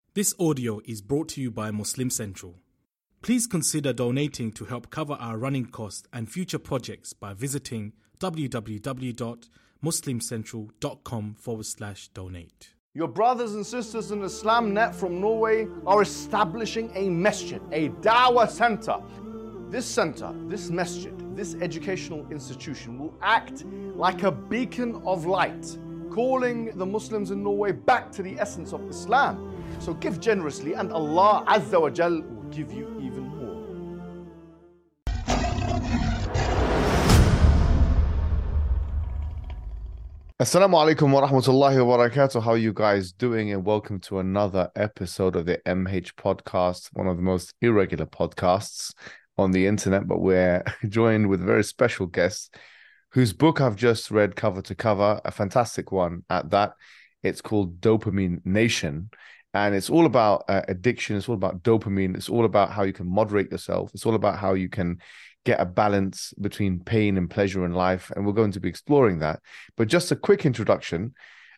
This audio is brought to you by Muslim Central. Please consider donating to help cover our running costs and future projects by visiting www.muslimcentral.com/donate. Your brothers and sisters in Islam Net from Norway are establishing a masjid, a dawah center. This center, this masjid, this educational institution will act like a beacon of light, calling the Muslims in Norway back to the essence of Islam. So give generously and Allah Azza wa Jal will give you even more. Assalamu alaikum wa rahmatullahi wa barakatuh. How are you guys doing? And welcome to another episode of the MH podcast, one of the most irregular podcasts on the internet, but we're joined with a very special guest whose book I've just read cover to cover, a fantastic one at that. It's called Dopamine Nation. And it's all about addiction. It's all about dopamine. It's all about how you can moderate yourself. It's all about how you can get a balance between pain and pleasure in life. And we're going to be exploring that. But just a quick introduction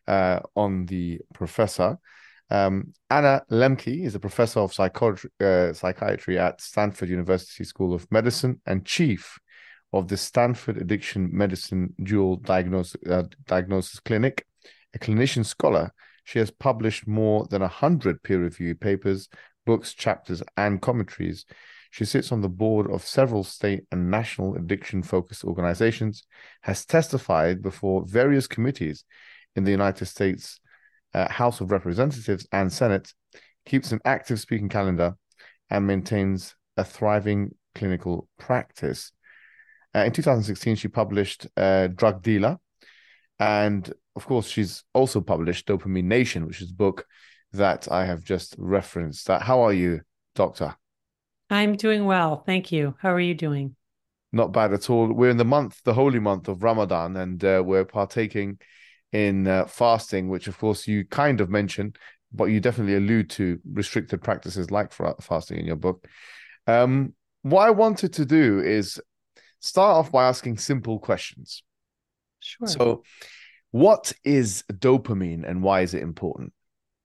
on the professor. Anna Lembke is a professor of psychiatry at Stanford University School of Medicine and chief of the Stanford Addiction Medicine Dual Diagnosis Clinic, a clinician scholar. She has published more than 100 peer-reviewed papers, books, chapters, and commentaries. She sits on the board of several state and national addiction-focused organizations, has testified before various committees in the United States House of Representatives and Senate, keeps an active speaking calendar, and maintains a thriving clinical practice. In 2016, she published Drug Dealer, and of course, she's also published Dopamine Nation, which is a book that I have just referenced. How are you, Doctor? I'm doing well. Thank you. How are you doing? Not bad at all. We're in the holy month of Ramadan, and we're partaking in fasting, which of course you kind of mentioned, but you definitely allude to restricted practices like fasting in your book. What I wanted to do is start off by asking simple questions. Sure. So, what is dopamine and why is it important?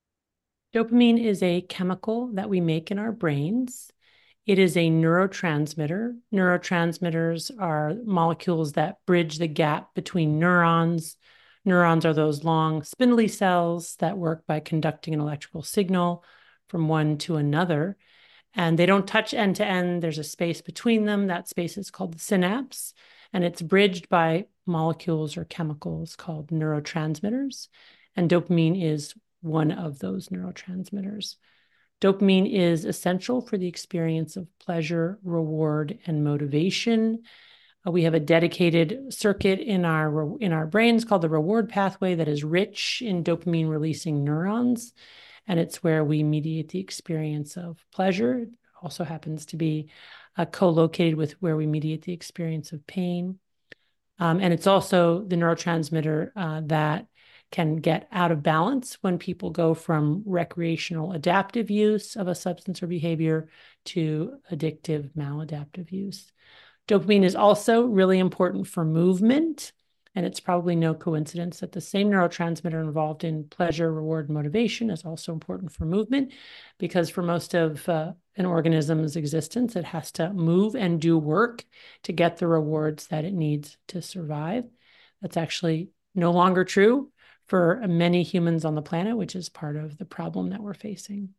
Dopamine is a chemical that we make in our brains. It is a neurotransmitter. Neurotransmitters are molecules that bridge the gap between neurons. Neurons are those long spindly cells that work by conducting an electrical signal from one to another. And they don't touch end to end. There's a space between them. That space is called the synapse. And it's bridged by molecules or chemicals called neurotransmitters. And dopamine is one of those neurotransmitters. Dopamine is essential for the experience of pleasure, reward, and motivation. We have a dedicated circuit in our brains called the reward pathway that is rich in dopamine-releasing neurons. And it's where we mediate the experience of pleasure. It also happens to be co-located with where we mediate the experience of pain. And it's also the neurotransmitter that can get out of balance when people go from recreational adaptive use of a substance or behavior to addictive maladaptive use. Dopamine is also really important for movement. And it's probably no coincidence that the same neurotransmitter involved in pleasure, reward, motivation is also important for movement, because for most of an organism's existence, it has to move and do work to get the rewards that it needs to survive. That's actually no longer true for many humans on the planet, which is part of the problem that we're facing.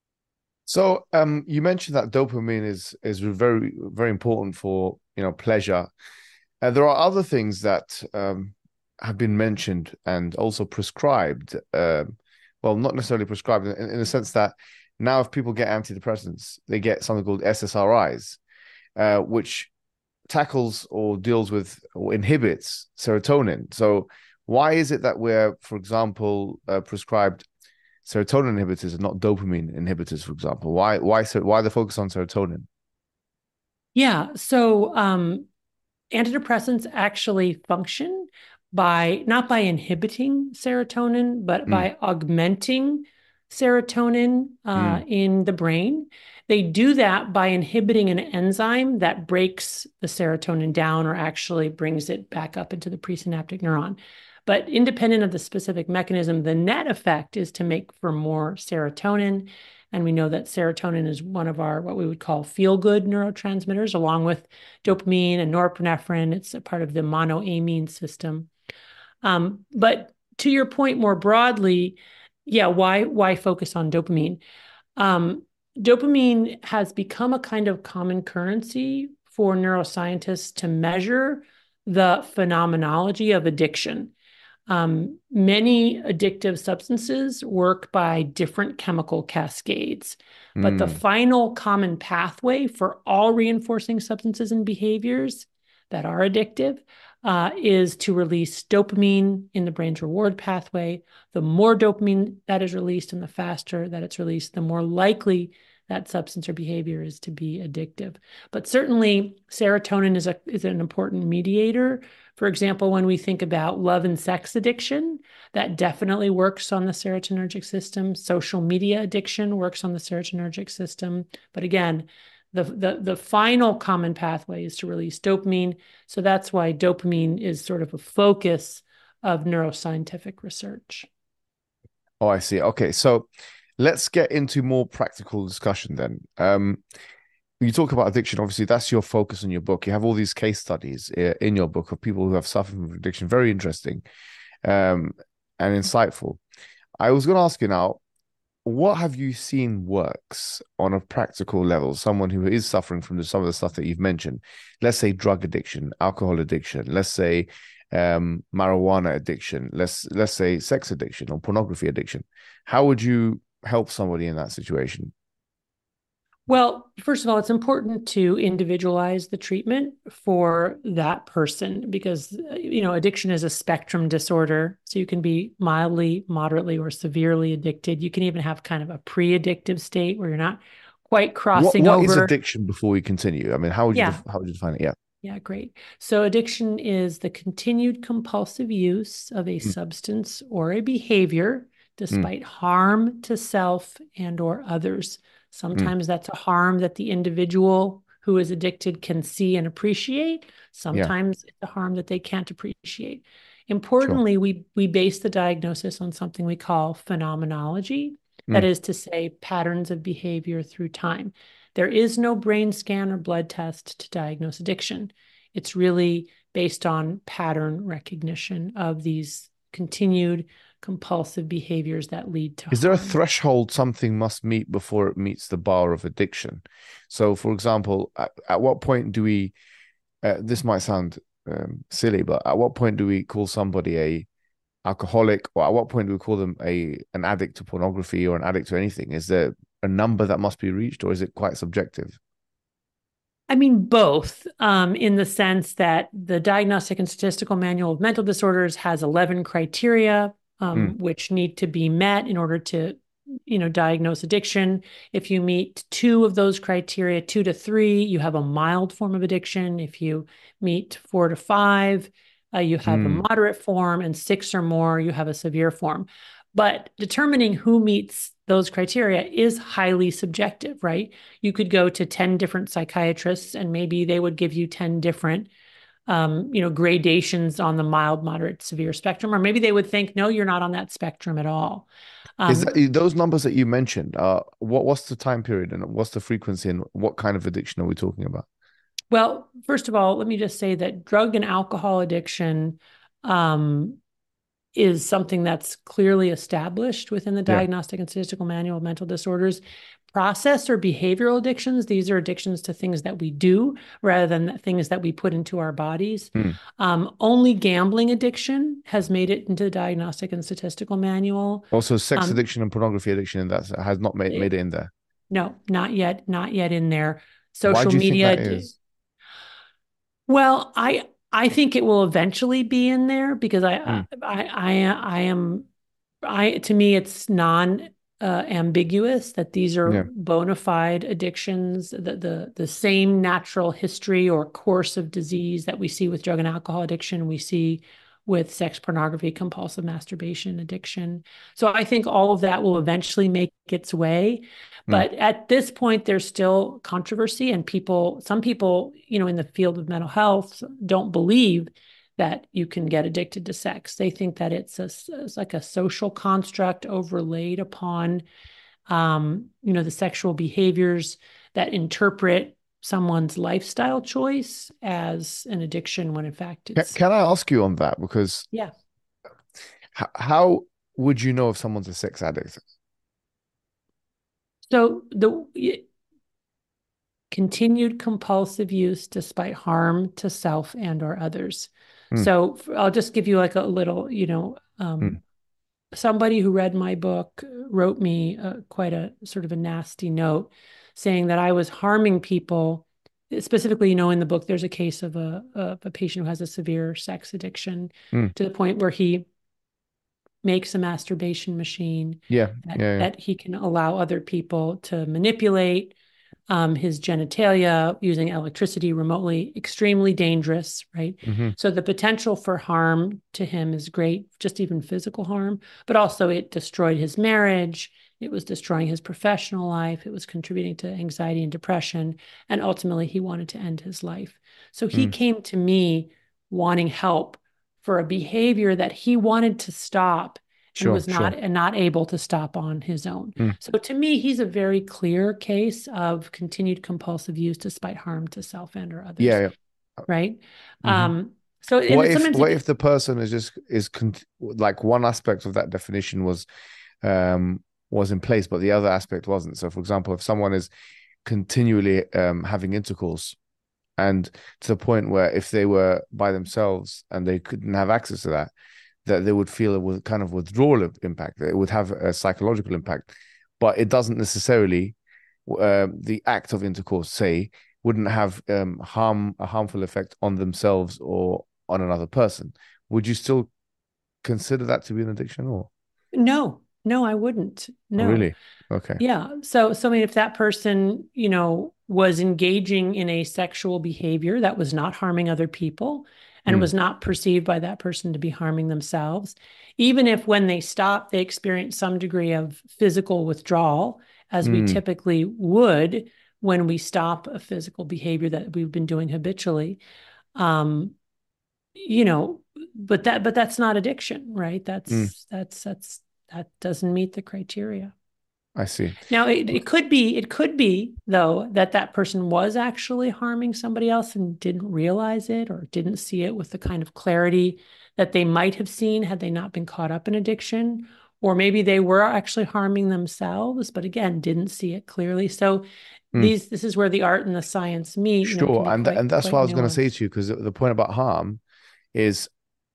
So you mentioned that dopamine is very, very important for pleasure. There are other things that have been mentioned and also prescribed. Well, not necessarily prescribed in the sense that now if people get antidepressants, they get something called SSRIs, which tackles or deals with or inhibits serotonin. So why is it that we're, for example, prescribed serotonin inhibitors and not dopamine inhibitors, for example? Why the focus on serotonin? Yeah, so antidepressants actually function not by inhibiting serotonin, but by augmenting serotonin in the brain. They do that by inhibiting an enzyme that breaks the serotonin down or actually brings it back up into the presynaptic neuron. But independent of the specific mechanism, the net effect is to make for more serotonin. And we know that serotonin is one of our, what we would call feel-good neurotransmitters, along with dopamine and norepinephrine. It's a part of the monoamine system. But to your point more broadly, yeah, why focus on dopamine? Dopamine has become a kind of common currency for neuroscientists to measure the phenomenology of addiction. Many addictive substances work by different chemical cascades, but the final common pathway for all reinforcing substances and behaviors that are addictive is to release dopamine in the brain's reward pathway. The more dopamine that is released and the faster that it's released, the more likely that substance or behavior is to be addictive. But certainly serotonin is an important mediator. For example, when we think about love and sex addiction, that definitely works on the serotonergic system. Social media addiction works on the serotonergic system. But again, the final common pathway is to release dopamine. So that's why dopamine is sort of a focus of neuroscientific research. Oh, I see. Okay, so let's get into more practical discussion then. You talk about addiction, obviously that's your focus in your book. You have all these case studies in your book of people who have suffered from addiction. Very interesting and insightful. I was going to ask you now, what have you seen works on a practical level? Someone who is suffering from some of the stuff that you've mentioned, let's say drug addiction, alcohol addiction, let's say marijuana addiction, let's say sex addiction or pornography addiction. How would you help somebody in that situation? Well, first of all, it's important to individualize the treatment for that person because, addiction is a spectrum disorder. So you can be mildly, moderately, or severely addicted. You can even have kind of a pre-addictive state where you're not quite crossing over. What is addiction before we continue? I mean, how would you define it? Yeah. Yeah, great. So addiction is the continued compulsive use of a substance or a behavior despite harm to self and or others. Sometimes that's a harm that the individual who is addicted can see and appreciate. Sometimes it's a harm that they can't appreciate. Importantly, we base the diagnosis on something we call phenomenology. That is to say, patterns of behavior through time. There is no brain scan or blood test to diagnose addiction. It's really based on pattern recognition of these continued compulsive behaviors that lead to harm. Is there a threshold something must meet before it meets the bar of addiction? So, for example, at what point do we, this might sound silly, but at what point do we call somebody a alcoholic, or at what point do we call them an addict to pornography or an addict to anything? Is there a number that must be reached, or is it quite subjective? I mean, both, in the sense that the Diagnostic and Statistical Manual of Mental Disorders has 11 criteria which need to be met in order to, diagnose addiction. If you meet 2 of those criteria, 2 to 3, you have a mild form of addiction. If you meet 4 to 5, you have a moderate form, and 6 or more, you have a severe form. But determining who meets those criteria is highly subjective, right? You could go to 10 different psychiatrists and maybe they would give you 10 different gradations on the mild, moderate, severe spectrum, or maybe they would think, no, you're not on that spectrum at all. Is that, those numbers that you mentioned, what's the time period and what's the frequency and what kind of addiction are we talking about? Well, first of all, let me just say that drug and alcohol addiction is something that's clearly established within the Diagnostic and Statistical Manual of Mental Disorders. Process or behavioral addictions, these are addictions to things that we do rather than things that we put into our bodies. Only gambling addiction has made it into the Diagnostic and Statistical Manual. Also, sex addiction and pornography addiction, that has not made it in there. No, not yet in there. Social Why do you media. think that is? Well, I think it will eventually be in there because to me, it's ambiguous that these are bona fide addictions, the same natural history or course of disease that we see with drug and alcohol addiction, we see with sex, pornography, compulsive masturbation addiction. So I think all of that will eventually make its way. But at this point, there's still controversy, and some people, in the field of mental health don't believe that you can get addicted to sex. They think that it's like a social construct overlaid upon, the sexual behaviors that interpret someone's lifestyle choice as an addiction when in fact it's. Can I ask you on that? Because Yeah. How would you know if someone's a sex addict? So the continued compulsive use despite harm to self and or others. So I'll just give you like a little, somebody who read my book wrote me quite a sort of a nasty note saying that I was harming people. Specifically, in the book, there's a case of a patient who has a severe sex addiction to the point where he makes a masturbation machine that he can allow other people to manipulate his genitalia using electricity remotely. Extremely dangerous, right? So the potential for harm to him is great, just even physical harm, but also it destroyed his marriage. It was destroying his professional life. It was contributing to anxiety and depression. And ultimately, he wanted to end his life. So he came to me wanting help for a behavior that he wanted to stop and was not able to stop on his own. So to me, he's a very clear case of continued compulsive use despite harm to self and or others. Yeah. Right. So what if the person is like one aspect of that definition was in place, but the other aspect wasn't? So for example, if someone is continually having intercourse, and to the point where if they were by themselves and they couldn't have access to that they would feel a kind of withdrawal impact. It would have a psychological impact, but it doesn't necessarily, the act of intercourse, say, wouldn't have a harmful effect on themselves or on another person. Would you still consider that to be an addiction? Or no, I wouldn't. No. Oh, really? Okay. Yeah. So I mean, if that person, was engaging in a sexual behavior that was not harming other people and was not perceived by that person to be harming themselves, even if when they stop, they experience some degree of physical withdrawal, as we typically would when we stop a physical behavior that we've been doing habitually, but that's not addiction, right? That doesn't meet the criteria. I see. Now, it could be though that person was actually harming somebody else and didn't realize it or didn't see it with the kind of clarity that they might have seen had they not been caught up in addiction, or maybe they were actually harming themselves, but again, didn't see it clearly. So this is where the art and the science meet. Sure, and that's what I was going to say to you, because the point about harm is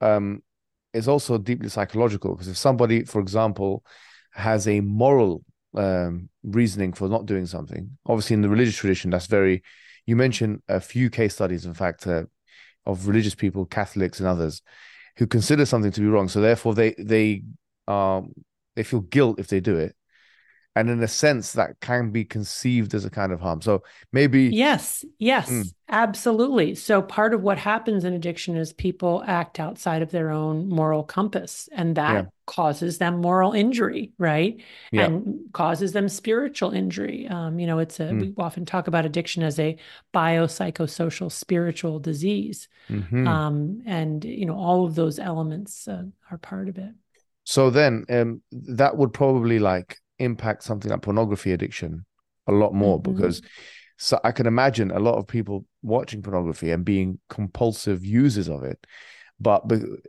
also deeply psychological. Because if somebody, for example, has a moral reasoning for not doing something, obviously in the religious tradition, that's very. You mentioned a few case studies, in fact, of religious people, Catholics and others, who consider something to be wrong. So therefore, they feel guilt if they do it. And in a sense, that can be conceived as a kind of harm. So maybe... Yes, absolutely. So part of what happens in addiction is people act outside of their own moral compass, and that causes them moral injury, right? Yeah. And causes them spiritual injury. We often talk about addiction as a biopsychosocial spiritual disease. And, all of those elements are part of it. So then that would probably impact something like pornography addiction a lot more, because so I can imagine a lot of people watching pornography and being compulsive users of it, but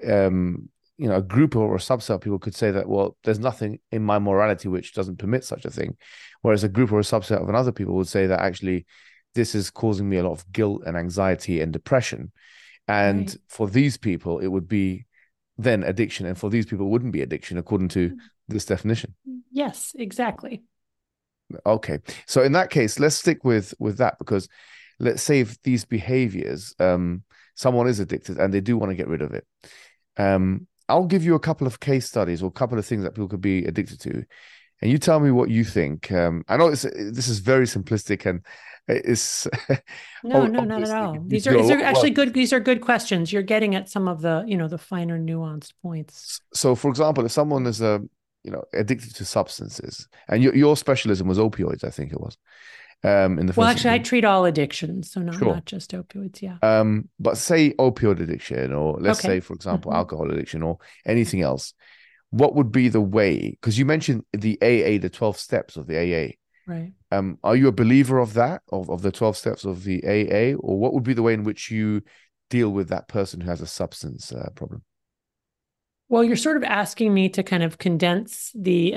a group or a subset of people could say that, well, there's nothing in my morality which doesn't permit such a thing, whereas a group or a subset of another people would say that actually this is causing me a lot of guilt and anxiety and depression, and for these people it would be then addiction, and for these people it wouldn't be addiction according to this definition. Yes, exactly. Okay. So in that case, let's stick with that, because let's say if these behaviors, someone is addicted and they do want to get rid of it. I'll give you a couple of case studies or a couple of things that people could be addicted to, and you tell me what you think. I know this is very simplistic, and it's no, not at all. These are actually good. These are good questions. You're getting at some of the the finer nuanced points. So, for example, if someone is addicted to substances, and your specialism was opioids, I think it was, in the Well, first actually, I instance? treat all addictions, so Sure. not just opioids. Yeah. But say opioid addiction, or let's say, Okay. for example, Mhm. alcohol addiction or anything else. What would be the way? Because you mentioned the AA, the 12 steps of the AA. Right. Are you a believer of that, of the 12 steps of the AA, or what would be the way in which you deal with that person who has a substance problem? Well, you're sort of asking me to kind of condense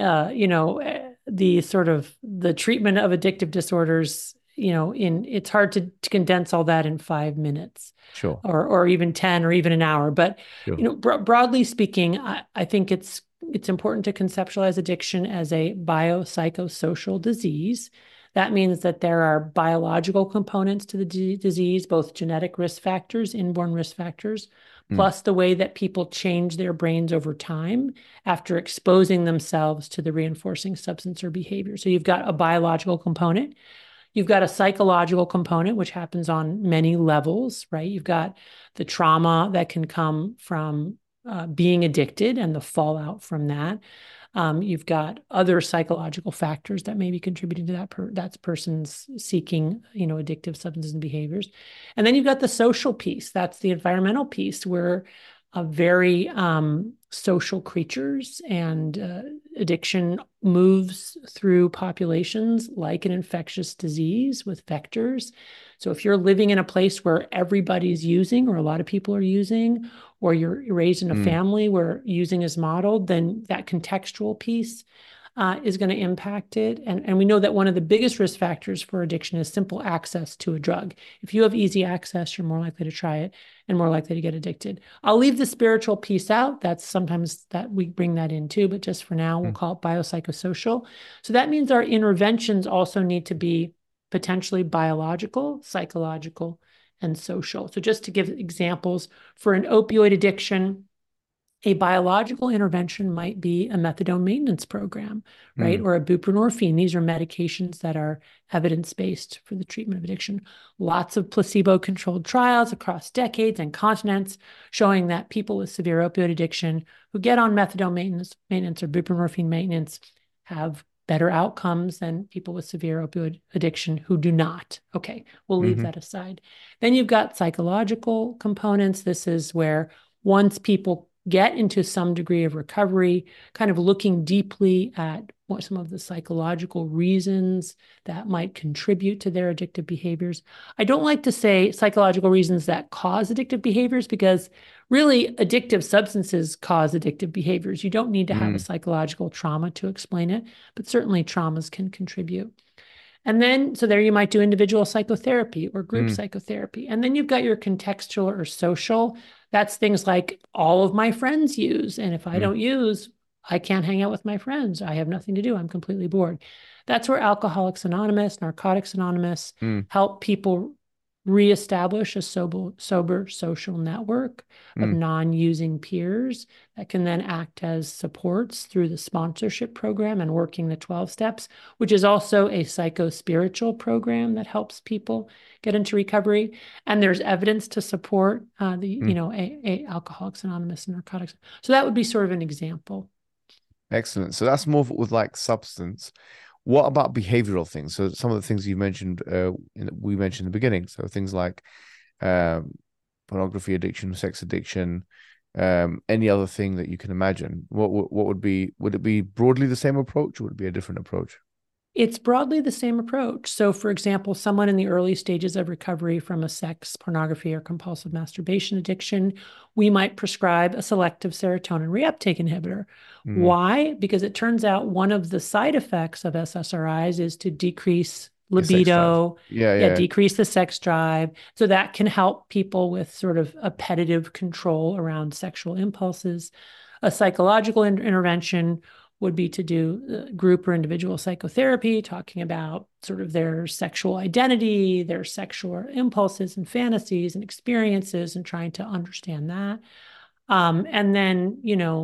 the sort of the treatment of addictive disorders, it's hard to condense all that in 5 minutes Sure, or even 10 or even an hour. But, sure. broadly speaking, I think it's important to conceptualize addiction as a biopsychosocial disease. That means that there are biological components to the disease, both genetic risk factors, inborn risk factors, Mm, plus the way that people change their brains over time after exposing themselves to the reinforcing substance or behavior. So you've got a biological component. You've got a psychological component, which happens on many levels, right? You've got the trauma that can come from being addicted and the fallout from that. You've got other psychological factors that may be contributing to that person's seeking, addictive substances and behaviors. And then you've got the social piece. That's the environmental piece. We're very social creatures, and addiction moves through populations like an infectious disease with vectors. So if you're living in a place where everybody's using, or a lot of people are using, or you're raised in a mm, family where using is modeled, then that contextual piece is going to impact it. And we know that one of the biggest risk factors for addiction is simple access to a drug. If you have easy access, you're more likely to try it and more likely to get addicted. I'll leave the spiritual piece out. That's sometimes that we bring that in too, but just for now, we'll mm, call it biopsychosocial. So that means our interventions also need to be potentially biological, psychological, and social. So just to give examples, for an opioid addiction, a biological intervention might be a methadone maintenance program, right? mm, Or a buprenorphine. These are medications that are evidence-based for the treatment of addiction. Lots of placebo-controlled trials across decades and continents showing that people with severe opioid addiction who get on methadone maintenance or buprenorphine maintenance have better outcomes than people with severe opioid addiction who do not. Okay, we'll leave mm-hmm, that aside. Then you've got psychological components. This is where once people get into some degree of recovery, kind of looking deeply at what some of the psychological reasons that might contribute to their addictive behaviors. I don't like to say psychological reasons that cause addictive behaviors, because really addictive substances cause addictive behaviors. You don't need to have a mm, psychological trauma to explain it, but certainly traumas can contribute. And then, so there you might do individual psychotherapy or group mm, psychotherapy. And then you've got your contextual or social. That's things like all of my friends use. And if I mm, don't use, I can't hang out with my friends. I have nothing to do. I'm completely bored. That's where Alcoholics Anonymous, Narcotics Anonymous mm, help people reestablish a sober social network of mm, non-using peers that can then act as supports through the sponsorship program and working the 12 steps, which is also a psycho-spiritual program that helps people get into recovery. And there's evidence to support mm. Alcoholics Anonymous and Narcotics. So that would be sort of an example. Excellent. So that's more with like substance. What about behavioral things? So some of the things you mentioned, we mentioned in the beginning. So things like um, pornography addiction, sex addiction, any other thing that you can imagine. What would be? Would it be broadly the same approach, or would it be a different approach? It's broadly the same approach. So, for example, someone in the early stages of recovery from a sex, pornography, or compulsive masturbation addiction, we might prescribe a selective serotonin reuptake inhibitor. Mm. Why? Because it turns out one of the side effects of SSRIs is to decrease Your sex drive. libido, Yeah, yeah, yeah. decrease the sex drive. So that can help people with sort of appetitive control around sexual impulses. A psychological intervention would be to do group or individual psychotherapy, talking about sort of their sexual identity, their sexual impulses and fantasies and experiences, and trying to understand that. And then,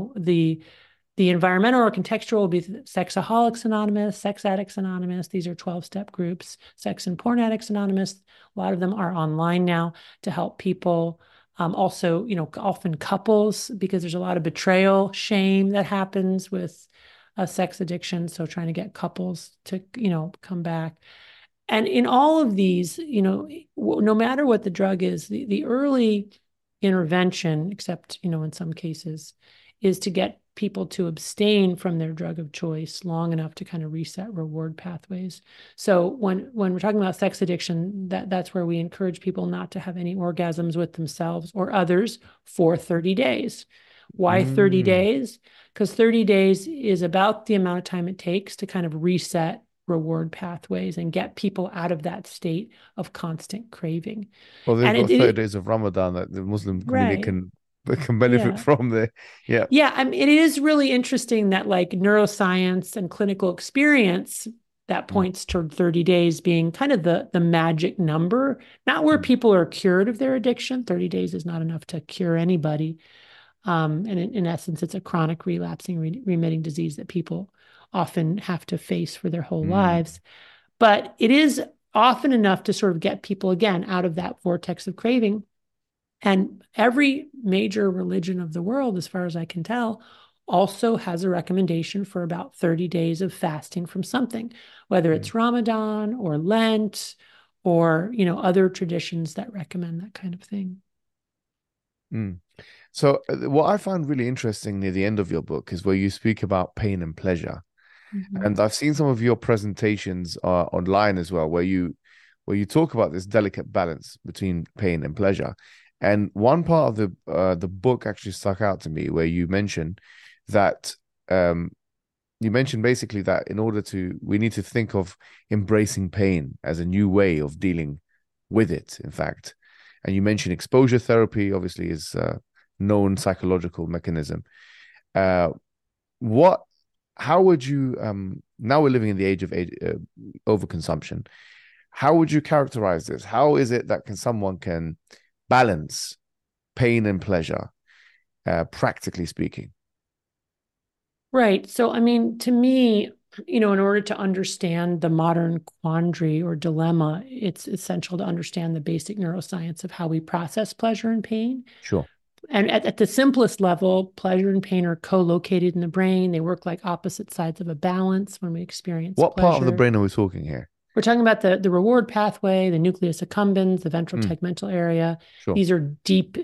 the environmental or contextual will be Sexaholics Anonymous, Sex Addicts Anonymous. These are 12-step groups. Sex and Porn Addicts Anonymous. A lot of them are online now to help people. Also, often couples, because there's a lot of betrayal, shame that happens with sex addiction. So trying to get couples to, come back. And in all of these, no matter what the drug is, the early intervention, except, in some cases, is to get people to abstain from their drug of choice long enough to kind of reset reward pathways. So when we're talking about sex addiction, that's where we encourage people not to have any orgasms with themselves or others for 30 days. Why 30 days? Because 30 days is about the amount of time it takes to kind of reset reward pathways and get people out of that state of constant craving. Well, they've And got 30 days of Ramadan that the Muslim community can benefit from there. Yeah. Yeah. I mean, it is really interesting that like neuroscience and clinical experience that points toward 30 days being kind of the magic number, not where people are cured of their addiction. 30 days is not enough to cure anybody. And in essence, it's a chronic relapsing, remitting disease that people often have to face for their whole lives. But it is often enough to sort of get people again out of that vortex of craving. And every major religion of the world, as far as I can tell, also has a recommendation for about 30 days of fasting from something, whether it's Ramadan or Lent or, other traditions that recommend that kind of thing. So what I found really interesting near the end of your book is where you speak about pain and pleasure. And I've seen some of your presentations online as well, where you talk about this delicate balance between pain and pleasure. And one part of the book actually stuck out to me, where you mentioned that basically that we need to think of embracing pain as a new way of dealing with it, in fact. And you mentioned exposure therapy, obviously, is a known psychological mechanism. How would you, now we're living in the age of overconsumption, how would you characterize this? How is it that someone can balance pain and pleasure, practically speaking? Right. So, I mean, to me, in order to understand the modern quandary or dilemma, it's essential to understand the basic neuroscience of how we process pleasure and pain. Sure. And at the simplest level, pleasure and pain are co-located in the brain. They work like opposite sides of a balance when we experience What pleasure. part of the brain are we talking here? We're talking about the reward pathway, the nucleus accumbens, the ventral tegmental area. Sure. These are deep,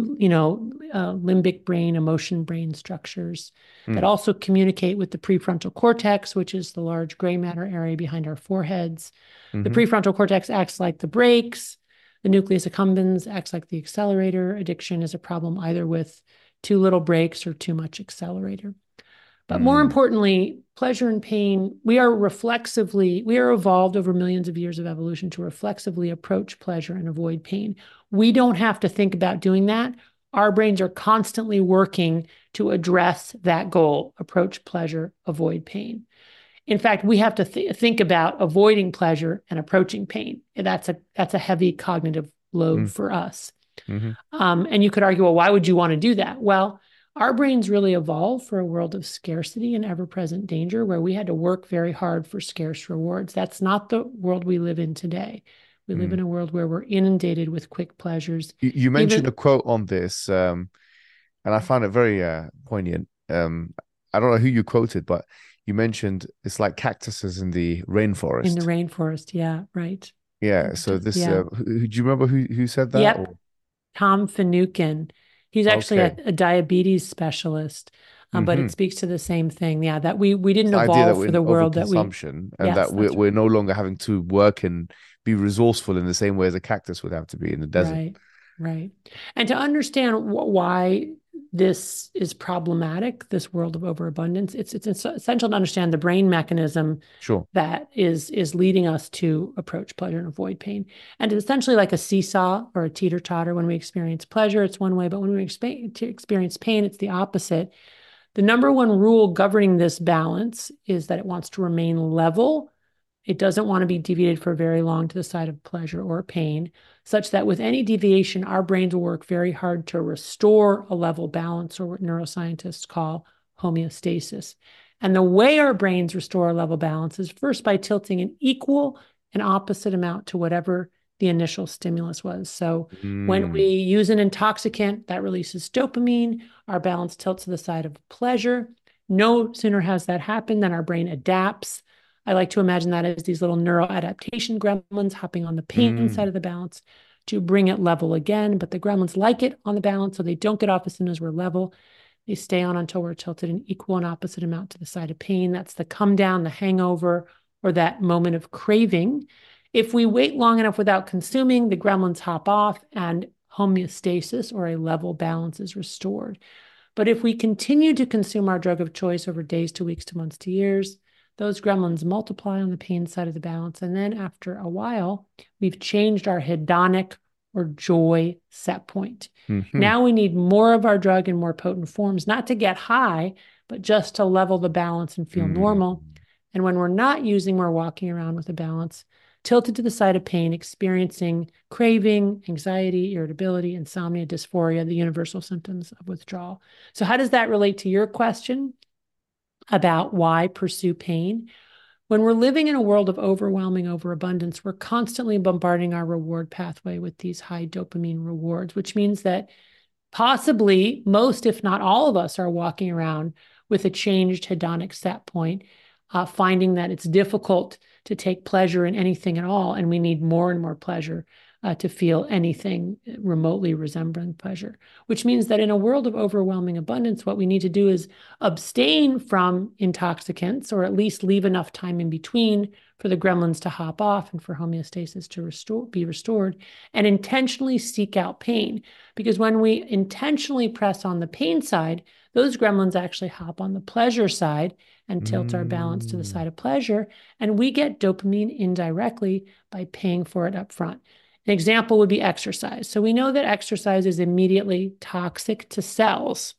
limbic brain, emotion brain structures that also communicate with the prefrontal cortex, which is the large gray matter area behind our foreheads. The prefrontal cortex acts like the brakes. The nucleus accumbens acts like the accelerator. Addiction is a problem either with too little brakes or too much accelerator. But more importantly, pleasure and pain, we are evolved over millions of years of evolution to reflexively approach pleasure and avoid pain. We don't have to think about doing that. Our brains are constantly working to address that goal, approach pleasure, avoid pain. In fact, we have to think about avoiding pleasure and approaching pain. That's a heavy cognitive load for us. And you could argue, well, why would you want to do that? Well, our brains really evolved for a world of scarcity and ever-present danger where we had to work very hard for scarce rewards. That's not the world we live in today. We live in a world where we're inundated with quick pleasures. You mentioned a quote on this, and I found it very poignant. I don't know who you quoted, but you mentioned it's like cactuses in the rainforest. In the rainforest, yeah, right. Yeah. So this, do you remember who said that? Yep. Tom Finucane. He's actually a diabetes specialist, but it speaks to the same thing. Yeah, that we didn't evolve for the world that we and that we're no longer having to work and be resourceful in the same way as a cactus would have to be in the desert. Right. And to understand why this is problematic, this world of overabundance, it's essential to understand the brain mechanism that is leading us to approach pleasure and avoid pain. And it's essentially like a seesaw or a teeter-totter. When we experience pleasure, it's one way, but when we experience pain, it's the opposite. The number one rule governing this balance is that it wants to remain level. It doesn't want to be deviated for very long to the side of pleasure or pain, such that with any deviation, our brains will work very hard to restore a level balance, or what neuroscientists call homeostasis. And the way our brains restore a level balance is first by tilting an equal and opposite amount to whatever the initial stimulus was. So when we use an intoxicant that releases dopamine, our balance tilts to the side of pleasure. No sooner has that happened than our brain adapts I like to imagine that as these little neuroadaptation gremlins hopping on the pain side of the balance to bring it level again. But the gremlins like it on the balance, so they don't get off as soon as we're level. They stay on until we're tilted an equal and opposite amount to the side of pain. That's the come down, the hangover, or that moment of craving. If we wait long enough without consuming, the gremlins hop off and homeostasis, or a level balance, is restored. But if we continue to consume our drug of choice over days to weeks to months to years, those gremlins multiply on the pain side of the balance. And then after a while, we've changed our hedonic or joy set point. Now we need more of our drug in more potent forms, not to get high, but just to level the balance and feel normal. And when we're not using, we're walking around with a balance tilted to the side of pain, experiencing craving, anxiety, irritability, insomnia, dysphoria, the universal symptoms of withdrawal. So how does that relate to your question about why pursue pain? When we're living in a world of overwhelming overabundance, we're constantly bombarding our reward pathway with these high dopamine rewards, which means that possibly most, if not all of us, are walking around with a changed hedonic set point, finding that it's difficult to take pleasure in anything at all, and we need more and more pleasure to feel anything remotely resembling pleasure, which means that in a world of overwhelming abundance, what we need to do is abstain from intoxicants, or at least leave enough time in between for the gremlins to hop off and for homeostasis to be restored, and intentionally seek out pain. Because when we intentionally press on the pain side, those gremlins actually hop on the pleasure side and tilt our balance to the side of pleasure. And we get dopamine indirectly by paying for it up front. An example would be exercise. So we know that exercise is immediately toxic to cells.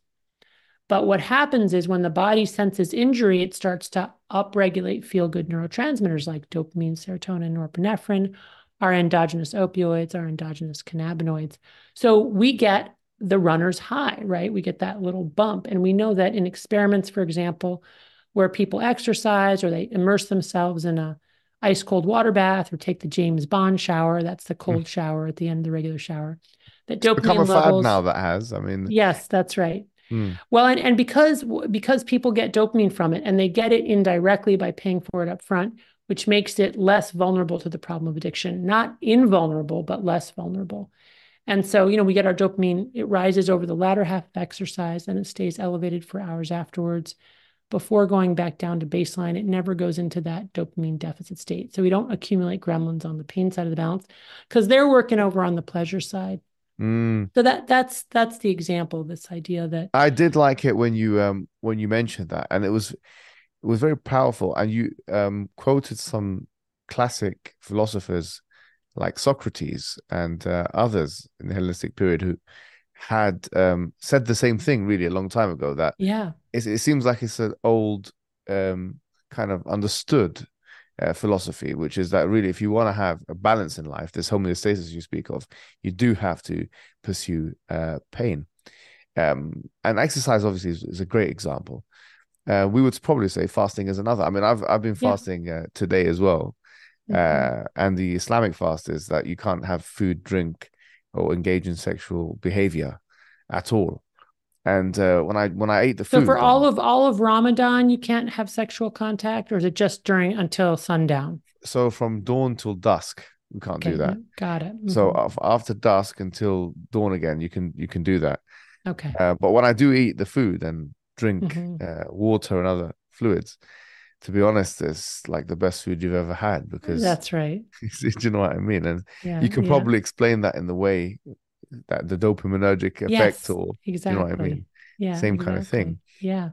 But what happens is when the body senses injury, it starts to upregulate feel-good neurotransmitters like dopamine, serotonin, norepinephrine, our endogenous opioids, our endogenous cannabinoids. So we get the runner's high, right? We get that little bump. And we know that in experiments, for example, where people exercise or they immerse themselves in a ice cold water bath or take the James Bond shower, that's the cold shower at the end of the regular shower, that dopamine become a levels, fad now, that has. I mean, yes, that's right. Well, and because people get dopamine from it, and they get it indirectly by paying for it up front, which makes it less vulnerable to the problem of addiction, not invulnerable, but less vulnerable. And so, we get our dopamine, it rises over the latter half of exercise, and it stays elevated for hours afterwards. Before going back down to baseline, it never goes into that dopamine deficit state. So we don't accumulate gremlins on the pain side of the balance because they're working over on the pleasure side. So that's the example, this idea that I did like it when you mentioned that, and it was very powerful. And you quoted some classic philosophers like Socrates and others in the Hellenistic period who had said the same thing really a long time ago, that it seems like it's an old kind of understood philosophy, which is that really if you want to have a balance in life, this homeostasis you speak of, you do have to pursue pain. And exercise obviously is a great example. We would probably say fasting is another. I mean, I've been fasting today as well. And the Islamic fast is that you can't have food, drink, or engage in sexual behavior at all. And when I ate the food, so for all of Ramadan, you can't have sexual contact, or is it just until sundown? So from dawn till dusk, we can't do that. Got it. So after dusk until dawn again, you can do that. Okay. But when I do eat the food and drink water and other fluids, to be honest, it's like the best food you've ever had, because that's right. Do you know what I mean? And you can probably explain that in the way that the dopaminergic effect, or exactly. You know what I mean? Same kind of thing. Yeah.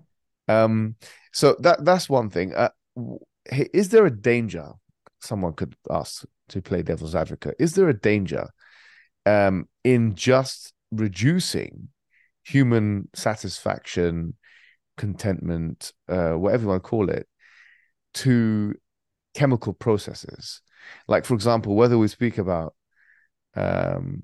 So that's one thing. Is there a danger? Someone could ask, to play devil's advocate. Is there a danger in just reducing human satisfaction, contentment, whatever you want to call it, to chemical processes? Like, for example, whether we speak about dopamine,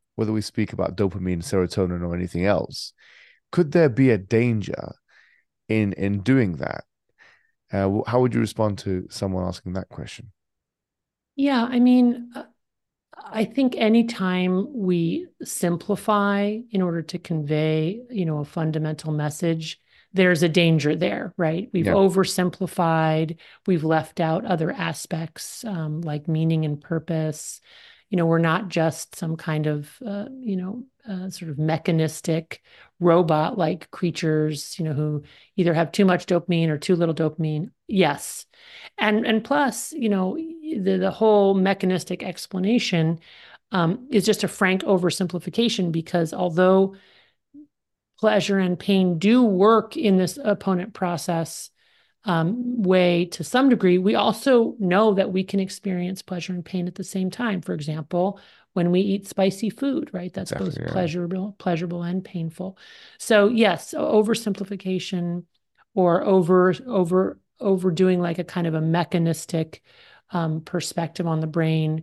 serotonin, or anything else, could there be a danger in doing that? How would you respond to someone asking that question? Yeah, I mean, I think anytime we simplify in order to convey, a fundamental message, there's a danger there, right? We've Yeah. oversimplified, we've left out other aspects like meaning and purpose. We're not just some kind of, sort of mechanistic robot-like creatures, who either have too much dopamine or too little dopamine. Yes. And plus, the whole mechanistic explanation is just a frank oversimplification, because although pleasure and pain do work in this opponent process way to some degree, we also know that we can experience pleasure and pain at the same time. For example, when we eat spicy food, right? That's Exactly, both yeah. pleasurable and painful. So yes, oversimplification or overdoing like a kind of a mechanistic perspective on the brain,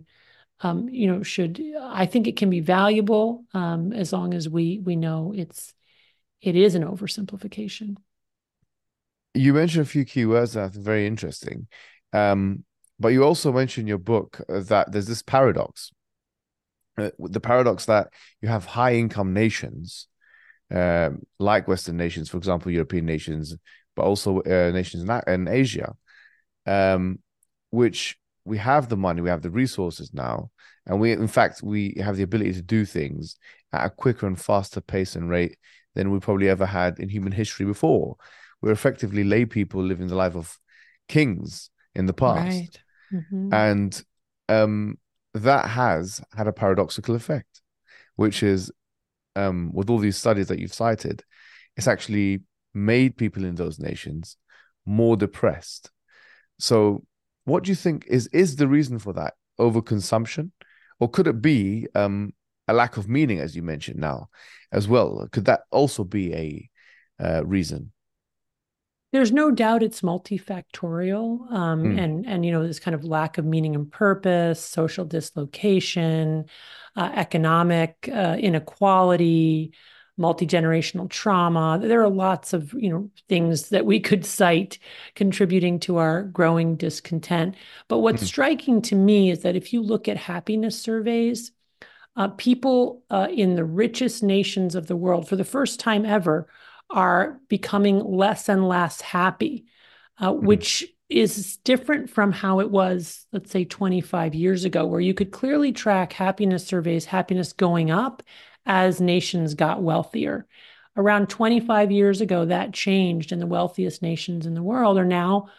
I think it can be valuable as long as we know it is an oversimplification. You mentioned a few keywords that are very interesting. Um, but you also mentioned in your book that there's this paradox. The paradox that you have high income nations, like Western nations, for example, European nations, but also nations in Asia, um, which we have the money, we have the resources now, and in fact, we have the ability to do things at a quicker and faster pace and rate than we probably ever had in human history before. We're effectively lay people living the life of kings in the past. Right. Mm-hmm. And that has had a paradoxical effect, which is with all these studies that you've cited, it's actually made people in those nations more depressed. So, what do you think is the reason for that? Overconsumption, or could it be a lack of meaning, as you mentioned now, as well? Could that also be a reason? There's no doubt it's multifactorial, and this kind of lack of meaning and purpose, social dislocation, economic inequality, multi-generational trauma. There are lots of things that we could cite contributing to our growing discontent. But what's striking to me is that if you look at happiness surveys, people in the richest nations of the world, for the first time ever, are becoming less and less happy, which is different from how it was, let's say, 25 years ago, where you could clearly track happiness surveys, happiness going up as nations got wealthier. Around 25 years ago, that changed, and the wealthiest nations in the world are now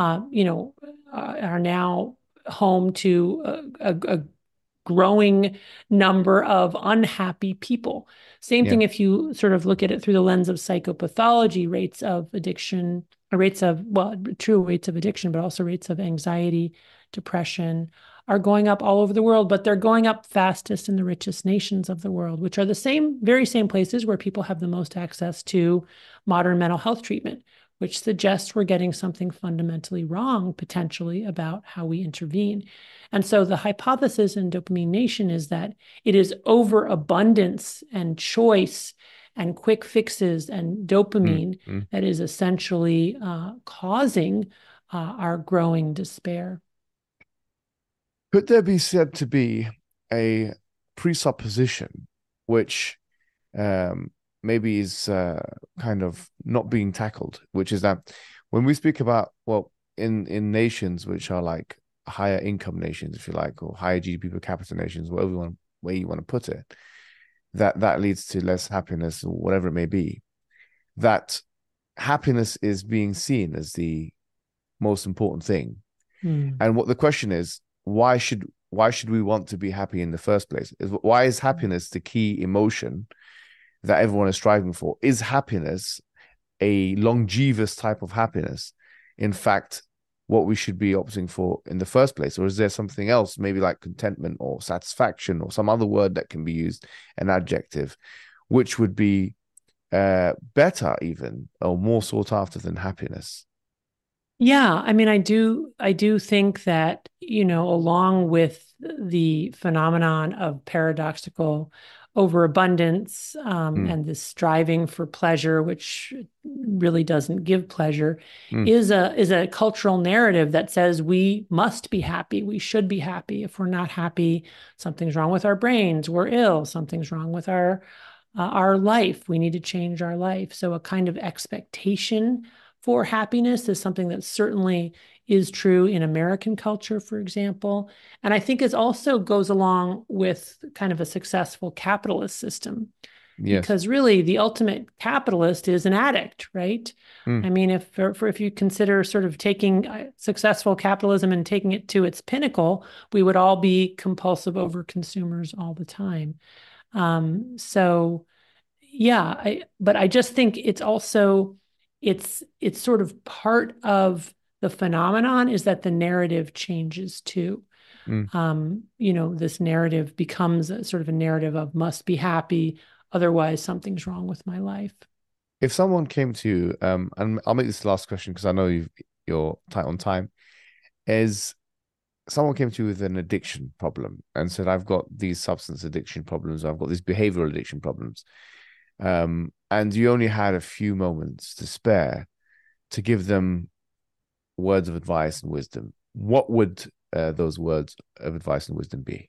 home to a growing number of unhappy people. Same thing if you sort of look at it through the lens of psychopathology, rates of addiction, true rates of addiction, but also rates of anxiety, depression are going up all over the world, but they're going up fastest in the richest nations of the world, which are the very same places where people have the most access to modern mental health treatment, which suggests we're getting something fundamentally wrong, potentially, about how we intervene. And so the hypothesis in Dopamine Nation is that it is overabundance and choice and quick fixes and dopamine that is essentially causing our growing despair. Could there be said to be a presupposition which maybe is kind of not being tackled, which is that when we speak about, well, in nations which are like higher income nations, if you like, or higher GDP per capita nations, whatever way you want to put it, that leads to less happiness or whatever it may be, that happiness is being seen as the most important thing. And what the question is, why should we want to be happy in the first place? Why is happiness the key emotion that everyone is striving for? Is happiness a longevous type of happiness, in fact, what we should be opting for in the first place? Or is there something else, maybe like contentment or satisfaction or some other word that can be used, an adjective, which would be better even or more sought after than happiness? Yeah, I mean, I do think that, along with the phenomenon of paradoxical overabundance and this striving for pleasure, which really doesn't give pleasure, is a cultural narrative that says we must be happy, we should be happy. If we're not happy, something's wrong with our brains, we're ill, something's wrong with our our life. We need to change our life. So a kind of expectation for happiness is something that certainly is true in American culture, for example. And I think it also goes along with kind of a successful capitalist system. Yes. Because really the ultimate capitalist is an addict, right? I mean, if you consider sort of taking successful capitalism and taking it to its pinnacle, we would all be compulsive over consumers all the time. So yeah, but I just think it's also, it's sort of part of the phenomenon is that the narrative changes too. This narrative becomes a sort of a narrative of must be happy, otherwise something's wrong with my life. If someone came to you, and I'll make this the last question because I know you're tight on time, is someone came to you with an addiction problem and said, I've got these substance addiction problems, I've got these behavioral addiction problems, and you only had a few moments to spare to give them words of advice and wisdom, what would those words of advice and wisdom be?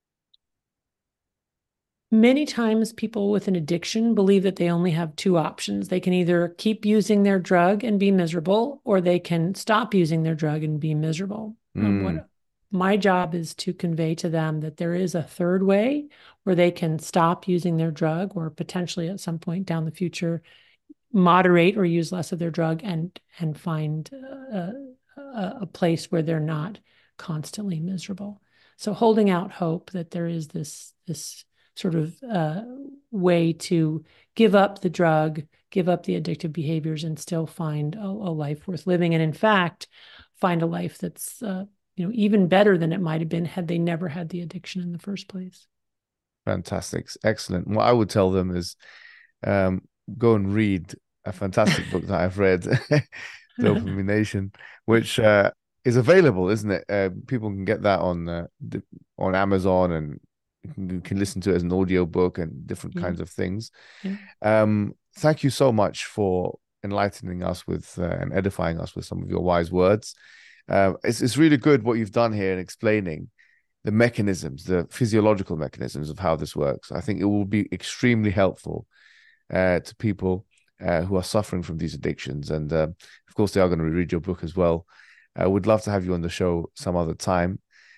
Many times people with an addiction believe that they only have two options. They can either keep using their drug and be miserable, or they can stop using their drug and be miserable. What my job is to convey to them that there is a third way where they can stop using their drug, or potentially at some point down the future, moderate or use less of their drug and find a place where they're not constantly miserable. So holding out hope that there is this sort of way to give up the drug, give up the addictive behaviors, and still find a life worth living. And in fact, find a life that's even better than it might have been had they never had the addiction in the first place. Fantastic. Excellent. What I would tell them is go and read a fantastic book that I've read, Dopamine Nation, which is available, isn't it? People can get that on Amazon, and you can listen to it as an audio book and different kinds of things. Thank you so much for enlightening us with and edifying us with some of your wise words. It's really good what you've done here in explaining the mechanisms, the physiological mechanisms of how this works. I think it will be extremely helpful to people who are suffering from these addictions. And of course, they are going to read your book as well. I would love to have you on the show some other time.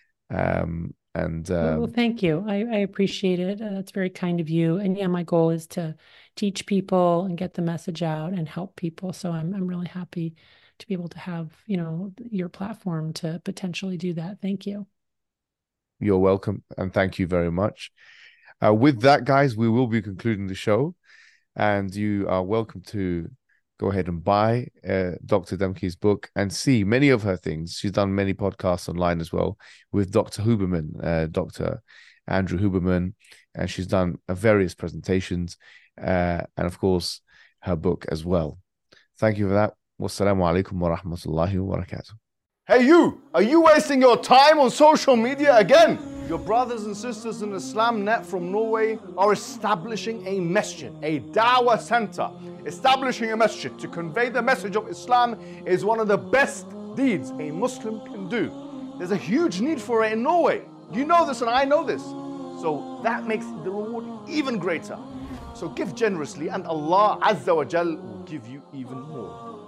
Well, thank you. I appreciate it. That's very kind of you. And yeah, my goal is to teach people and get the message out and help people. So I'm really happy to be able to have, your platform to potentially do that. Thank you. You're welcome. And thank you very much. With that, guys, we will be concluding the show, and you are welcome to go ahead and buy Dr. Demke's book and see many of her things. She's done many podcasts online as well with Dr. Huberman, Dr. Andrew Huberman, and she's done various presentations and, of course, her book as well. Thank you for that. Wassalamu alaikum wa rahmatullahi wa barakatuh. Hey you, are you wasting your time on social media again? Your brothers and sisters in Islamnet from Norway are establishing a masjid, a dawah center. Establishing a masjid to convey the message of Islam is one of the best deeds a Muslim can do. There's a huge need for it in Norway. You know this and I know this. So that makes the reward even greater. So give generously and Allah Azza wa Jal will give you even more.